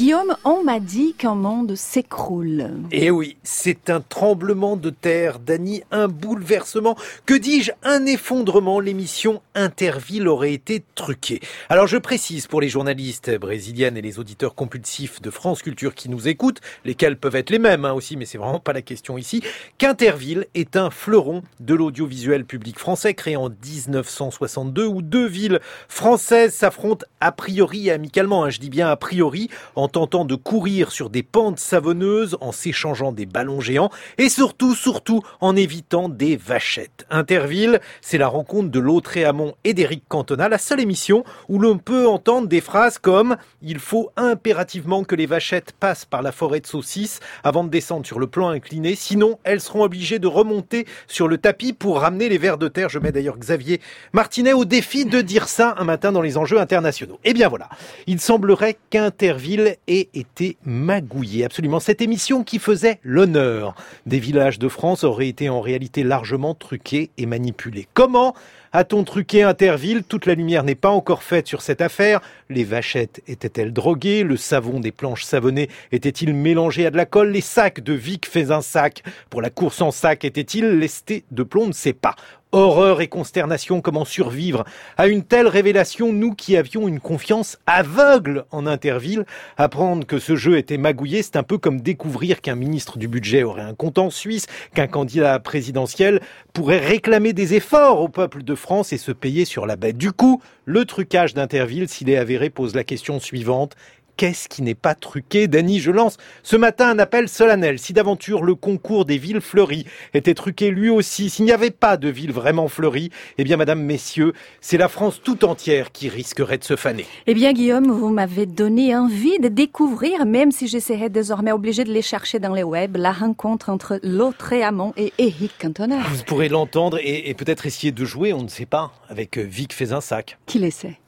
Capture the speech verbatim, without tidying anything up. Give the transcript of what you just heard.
Guillaume, on m'a dit qu'un monde s'écroule. Eh oui, c'est un tremblement de terre, Dany, un bouleversement. Que dis-je, un effondrement. L'émission Interville aurait été truquée. Alors je précise pour les journalistes brésiliennes et les auditeurs compulsifs de France Culture qui nous écoutent, lesquels peuvent être les mêmes hein, aussi, mais c'est vraiment pas la question ici, qu'Interville est un fleuron de l'audiovisuel public français créé en dix-neuf cent soixante-deux où deux villes françaises s'affrontent a priori et amicalement, hein, je dis bien a priori, en tentant de courir sur des pentes savonneuses, en s'échangeant des ballons géants et surtout, surtout en évitant des vachettes. Interville, c'est la rencontre de Lautréamont et d'Éric Cantona, la seule émission où l'on peut entendre des phrases comme « Il faut impérativement que les vachettes passent par la forêt de saucisses avant de descendre sur le plan incliné, sinon elles seront obligées de remonter sur le tapis pour ramener les vers de terre ». Je mets d'ailleurs Xavier Martinet au défi de dire ça un matin dans les enjeux internationaux. Eh bien voilà, il semblerait qu'Interville ait été magouillé. Absolument, cette émission qui faisait l'honneur des villages de France aurait été en réalité largement truquée et manipulée. Comment a-t-on truqué Interville? Toute la lumière n'est pas encore faite sur cette affaire. Les vachettes étaient-elles droguées? Le savon des planches savonnées était-il mélangé à de la colle? Les sacs de Vic Fezensac pour la course en sac étaient-ils lestés de plomb? On ne sait pas. Horreur et consternation, comment survivre à une telle révélation, nous qui avions une confiance aveugle en Interville? Apprendre que ce jeu était magouillé, c'est un peu comme découvrir qu'un ministre du budget aurait un compte en Suisse, qu'un candidat présidentiel pourrait réclamer des efforts au peuple de France et se payer sur la bête. Du coup, le trucage d'Interville, s'il est avéré, pose la question suivante. Qu'est-ce qui n'est pas truqué? Dany, je lance ce matin un appel solennel. Si d'aventure le concours des villes fleuries était truqué lui aussi, s'il n'y avait pas de ville vraiment fleurie, eh bien, madame, messieurs, c'est la France tout entière qui risquerait de se faner. Eh bien, Guillaume, vous m'avez donné envie de découvrir, même si je serais désormais obligé de les chercher dans les web, la rencontre entre Lautréamont et Éric Cantona. Vous pourrez l'entendre et, et peut-être essayer de jouer, on ne sait pas, avec Vic Fezensac. Qui le sait?